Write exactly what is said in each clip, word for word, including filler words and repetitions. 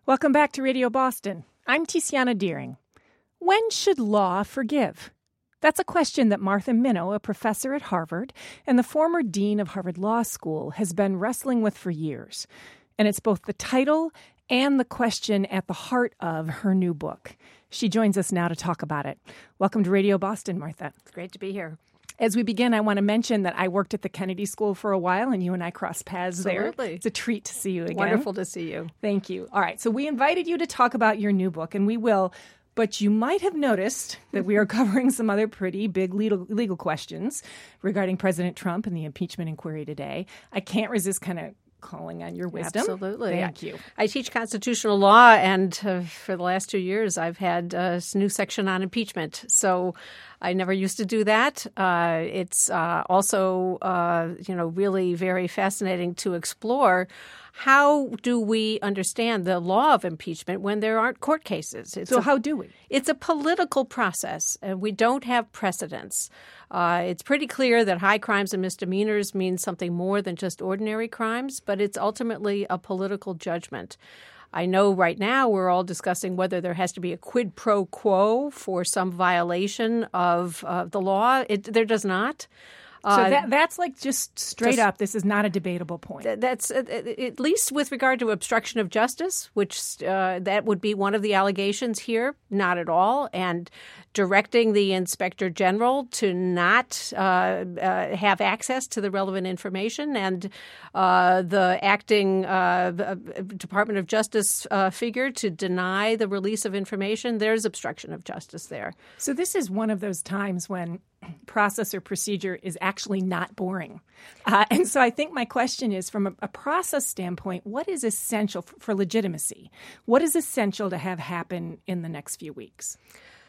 Welcome back to Radio Boston. I'm Tiziana Deering. When should law forgive? That's a question that Martha Minow, a professor at Harvard and the former dean of Harvard Law School, has been wrestling with for years. And it's both the title and the question at the heart of her new book. She joins us now to talk about it. Welcome to Radio Boston, Martha. It's great to be here. As we begin, I want to mention that I worked at the Kennedy School for a while, and you and I crossed paths Absolutely. there. It's a treat to see you again. Wonderful to see you. Thank you. All right, so we invited you to talk about your new book, and we will. But you might have noticed that we are covering some other pretty big legal, legal questions regarding President Trump and the impeachment inquiry today. I can't resist kind of calling on your wisdom. Absolutely. Thank you. I teach constitutional law, and uh, for the last two years, I've had a new section on impeachment. So I never used to do that. Uh, it's uh, also, uh, you know, really very fascinating to explore. How do we understand the law of impeachment when there aren't court cases? It's so a, how do we? It's a political process, and we don't have precedents. Uh, it's pretty clear that high crimes and misdemeanors mean something more than just ordinary crimes, but it's ultimately a political judgment. I know right now we're all discussing whether there has to be a quid pro quo for some violation of uh, the law. It, there does not. So that, that's like just straight just, up, this is not a debatable point. Th- that's uh, at least with regard to obstruction of justice, which uh, that would be one of the allegations here. Not at all. And directing the inspector general to not uh, uh, have access to the relevant information, and uh, the acting uh, Department of Justice uh, figure to deny the release of information, there's obstruction of justice there. So this is one of those times when process or procedure is actually not boring. Uh, and so I think my question is, from a, a process standpoint, what is essential for, for legitimacy? What is essential to have happen in the next few weeks?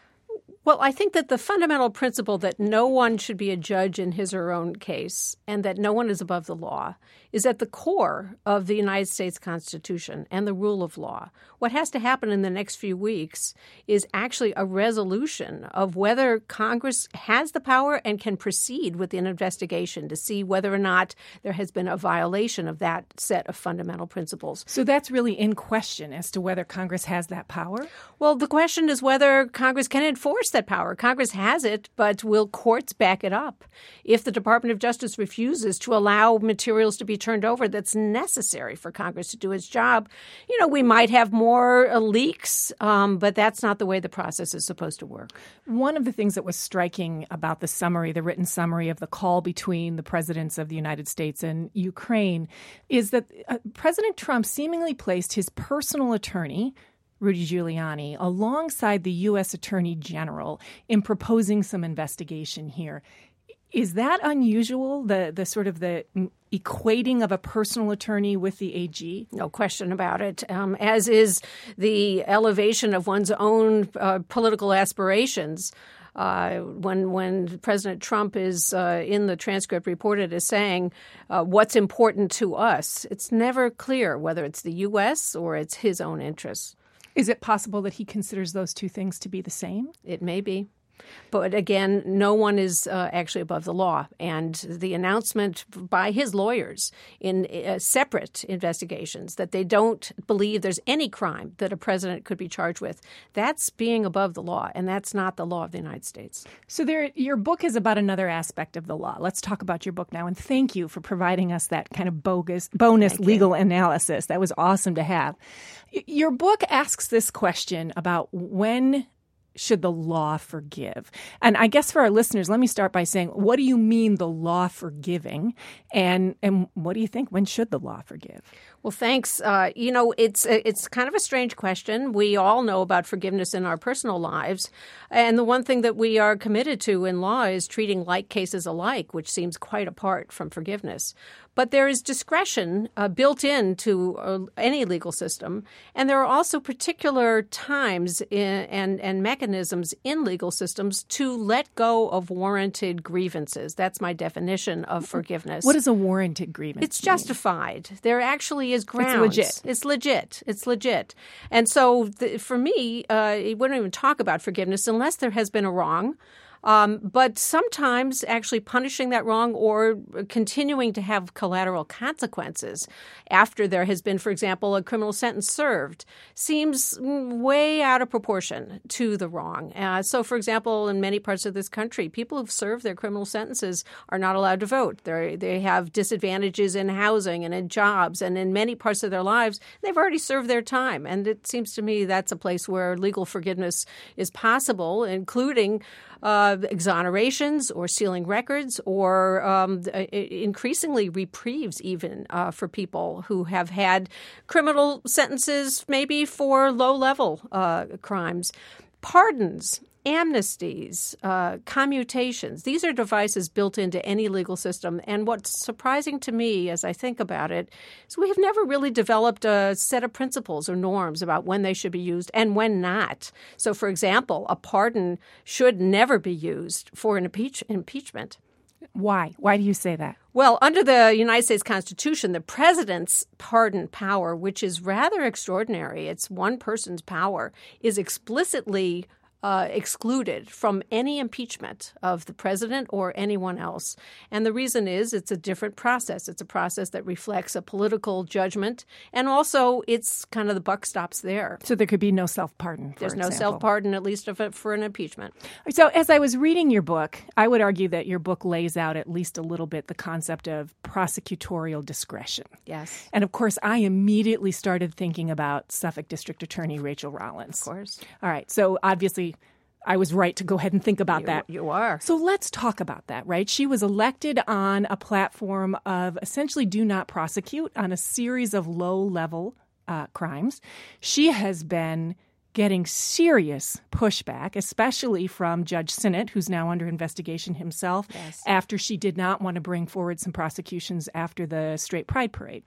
Well, I think that the fundamental principle that no one should be a judge in his or her own case and that no one is above the law is at the core of the United States Constitution and the rule of law. What has to happen in the next few weeks is actually a resolution of whether Congress has the power and can proceed with an investigation to see whether or not there has been a violation of that set of fundamental principles. So that's really in question as to whether Congress has that power? Well, the question is whether Congress can enforce that power. Congress has it, but will courts back it up? If the Department of Justice refuses to allow materials to be turned over that's necessary for Congress to do its job, you know, we might have more uh, leaks, um, but that's not the way the process is supposed to work. One of the things that was striking about the summary, the written summary of the call between the presidents of the United States and Ukraine, is that uh, President Trump seemingly placed his personal attorney, Rudy Giuliani, alongside the U S Attorney General in proposing some investigation here. Is that unusual, the the sort of the equating of a personal attorney with the A G? No question about it, um, as is the elevation of one's own uh, political aspirations. Uh, when when President Trump is uh, in the transcript reported as saying uh, what's important to us, it's never clear whether it's the U S or it's his own interests. Is it possible that he considers those two things to be the same? It may be. But again, no one is uh, actually above the law. And the announcement by his lawyers in uh, separate investigations that they don't believe there's any crime that a president could be charged with, that's being above the law. And that's not the law of the United States. So there, your book is about another aspect of the law. Let's talk about your book now. And thank you for providing us that kind of bogus, bonus Thank legal you. analysis. That was awesome to have. Your book asks this question about when should the law forgive? And I guess for our listeners, let me start by saying, what do you mean the law forgiving? And and what do you think? When should the law forgive? Well, thanks. Uh, you know, it's it's kind of a strange question. We all know about forgiveness in our personal lives. And the one thing that we are committed to in law is treating like cases alike, which seems quite apart from forgiveness. But there is discretion uh, built into uh, any legal system. And there are also particular times in, and, and mechanisms in legal systems to let go of warranted grievances. That's my definition of forgiveness. What is a warranted grievance? It's justified. There actually is grounds. It's legit. It's legit. It's legit. And so the, for me, uh, we don't even talk about forgiveness unless there has been a wrong. Um, but sometimes actually punishing that wrong or continuing to have collateral consequences after there has been, for example, a criminal sentence served seems way out of proportion to the wrong. Uh, so, for example, in many parts of this country, people who've served their criminal sentences are not allowed to vote. They're, they have disadvantages in housing and in jobs and in many parts of their lives. They've already served their time. And it seems to me that's a place where legal forgiveness is possible, including Uh, exonerations or sealing records or um, increasingly reprieves even uh, for people who have had criminal sentences maybe for low-level uh, crimes. Pardons, amnesties, uh, commutations. These are devices built into any legal system. And what's surprising to me as I think about it is we have never really developed a set of principles or norms about when they should be used and when not. So, for example, a pardon should never be used for an impeach- impeachment. Why? Why do you say that? Well, under the United States Constitution, the president's pardon power, which is rather extraordinary, it's one person's power, is explicitly Uh, excluded from any impeachment of the president or anyone else. And the reason is it's a different process. It's a process that reflects a political judgment. And also it's kind of the buck stops there. So there could be no self-pardon, for There's no example. self-pardon, at least of it for an impeachment. So as I was reading your book, I would argue that your book lays out at least a little bit the concept of prosecutorial discretion. Yes. And of course, I immediately started thinking about Suffolk District Attorney Rachel Rollins. Of course. All right. So obviously, I was right to go ahead and think about You, that. you are. So let's talk about that, right? She was elected on a platform of essentially do not prosecute on a series of low-level uh, crimes. She has been getting serious pushback, especially from Judge Sinnott, who's now under investigation himself, Yes. after she did not want to bring forward some prosecutions after the Straight Pride Parade.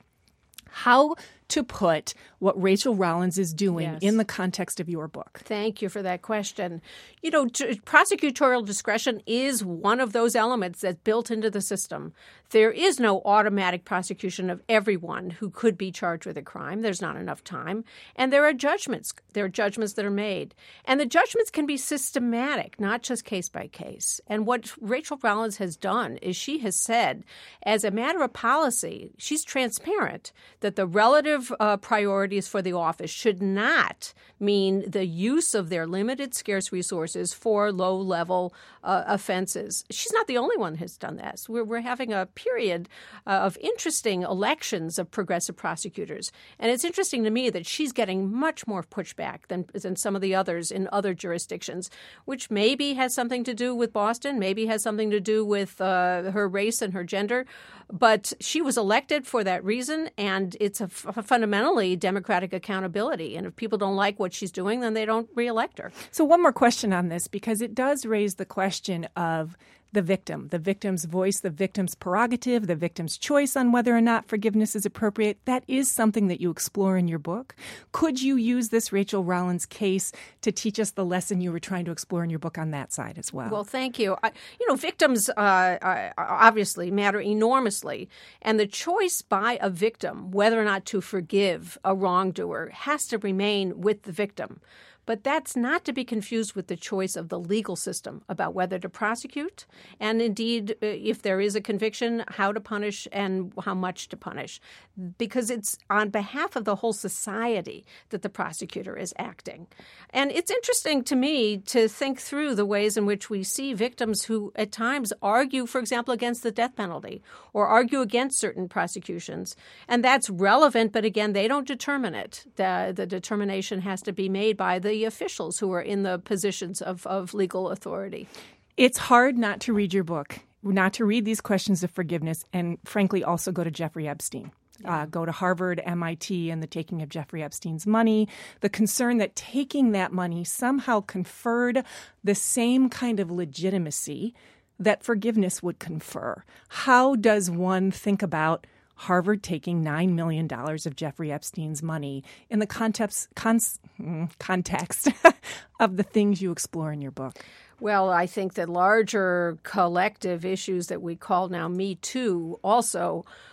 How to put what Rachel Rollins is doing Yes. in the context of your book? Thank you for that question. You know, t- prosecutorial discretion is one of those elements that's built into the system. There is no automatic prosecution of everyone who could be charged with a crime. There's not enough time. And there are judgments. There are judgments that are made. And the judgments can be systematic, not just case by case. And what Rachel Rollins has done is she has said, as a matter of policy, she's transparent that the relative Uh, priorities for the office should not mean the use of their limited, scarce resources for low-level uh, offenses. She's not the only one who's done this. We're, we're having a period uh, of interesting elections of progressive prosecutors. And it's interesting to me that she's getting much more pushback than, than some of the others in other jurisdictions, which maybe has something to do with Boston, maybe has something to do with uh, her race and her gender. But she was elected for that reason, and it's a, f- a fundamentally democratic accountability. And if people don't like what she's doing, then they don't reelect her. So one more question on this, because it does raise the question of the victim, the victim's voice, the victim's prerogative, the victim's choice on whether or not forgiveness is appropriate. That is something that you explore in your book. Could you use this Rachel Rollins case to teach us the lesson you were trying to explore in your book on that side as well? Well, thank you. I, you know, victims uh, uh, obviously matter enormously. And the choice by a victim whether or not to forgive a wrongdoer has to remain with the victim. But that's not to be confused with the choice of the legal system about whether to prosecute and, indeed, if there is a conviction, how to punish and how much to punish. Because it's on behalf of the whole society that the prosecutor is acting. And it's interesting to me to think through the ways in which we see victims who at times argue, for example, against the death penalty or argue against certain prosecutions. And that's relevant, but again, they don't determine it. The, the determination has to be made by the The officials who are in the positions of, of legal authority. It's hard not to read your book, not to read these questions of forgiveness, and frankly also go to Jeffrey Epstein. Uh, go to Harvard, M I T, and the taking of Jeffrey Epstein's money, the concern that taking that money somehow conferred the same kind of legitimacy that forgiveness would confer. How does one think about Harvard taking nine million dollars of Jeffrey Epstein's money in the context, cons, context of the things you explore in your book? Well, I think that larger collective issues that we call now Me Too also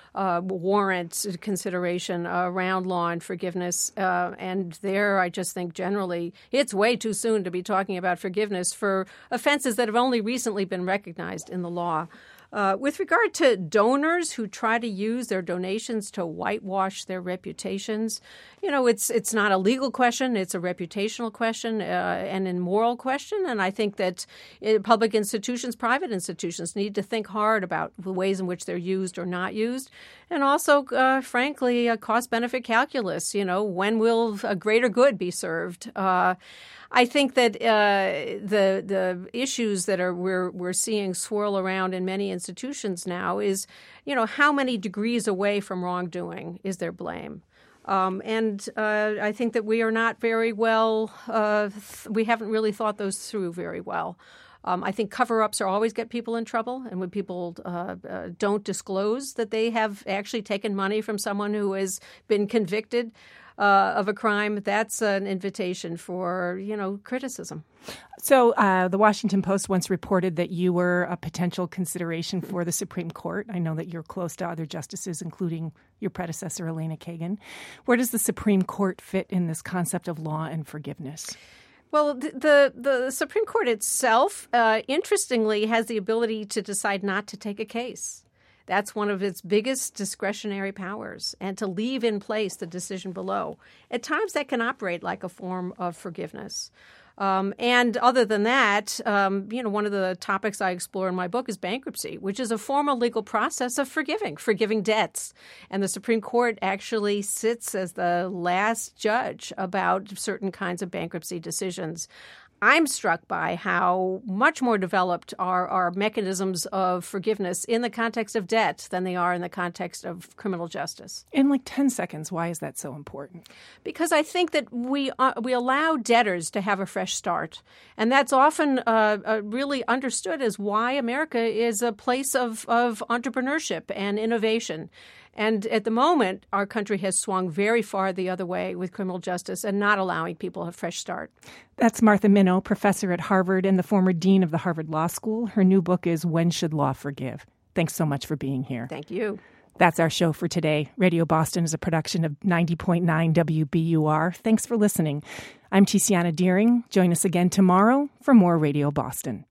uh, warrant consideration around law and forgiveness. Uh, and there, I just think generally it's way too soon to be talking about forgiveness for offenses that have only recently been recognized in the law. Uh, with regard to donors who try to use their donations to whitewash their reputations, you know, it's it's not a legal question. It's a reputational question uh, and a moral question. And I think that uh, public institutions, private institutions need to think hard about the ways in which they're used or not used. And also, uh, frankly, a cost-benefit calculus. You know, when will a greater good be served? Uh, I think that uh, the the issues that are we're we're seeing swirl around in many institutions now is, you know, how many degrees away from wrongdoing is there blame? Um, and uh, I think that we are not very well, uh, th- we haven't really thought those through very well. Um, I think cover-ups are always get people in trouble, and when people uh, uh, don't disclose that they have actually taken money from someone who has been convicted uh, of a crime, that's an invitation for, you know, criticism. So uh, the Washington Post once reported that you were a potential consideration for the Supreme Court. I know that you're close to other justices, including your predecessor, Elena Kagan. Where does the Supreme Court fit in this concept of law and forgiveness? Well, the the, the Supreme Court itself, uh, interestingly, has the ability to decide not to take a case. That's one of its biggest discretionary powers, and to leave in place the decision below. At times, that can operate like a form of forgiveness. Um, and other than that, um, you know, one of the topics I explore in my book is bankruptcy, which is a formal legal process of forgiving, forgiving debts. And the Supreme Court actually sits as the last judge about certain kinds of bankruptcy decisions. I'm struck by how much more developed are our mechanisms of forgiveness in the context of debt than they are in the context of criminal justice. In like ten seconds, why is that so important? Because I think that we uh, we allow debtors to have a fresh start. And that's often uh, uh, really understood as why America is a place of, of entrepreneurship and innovation. And at the moment, our country has swung very far the other way with criminal justice and not allowing people a fresh start. That's Martha Minow, professor at Harvard and the former dean of the Harvard Law School. Her new book is When Should Law Forgive? Thanks so much for being here. Thank you. That's our show for today. Radio Boston is a production of ninety point nine W B U R. Thanks for listening. I'm Tiziana Deering. Join us again tomorrow for more Radio Boston.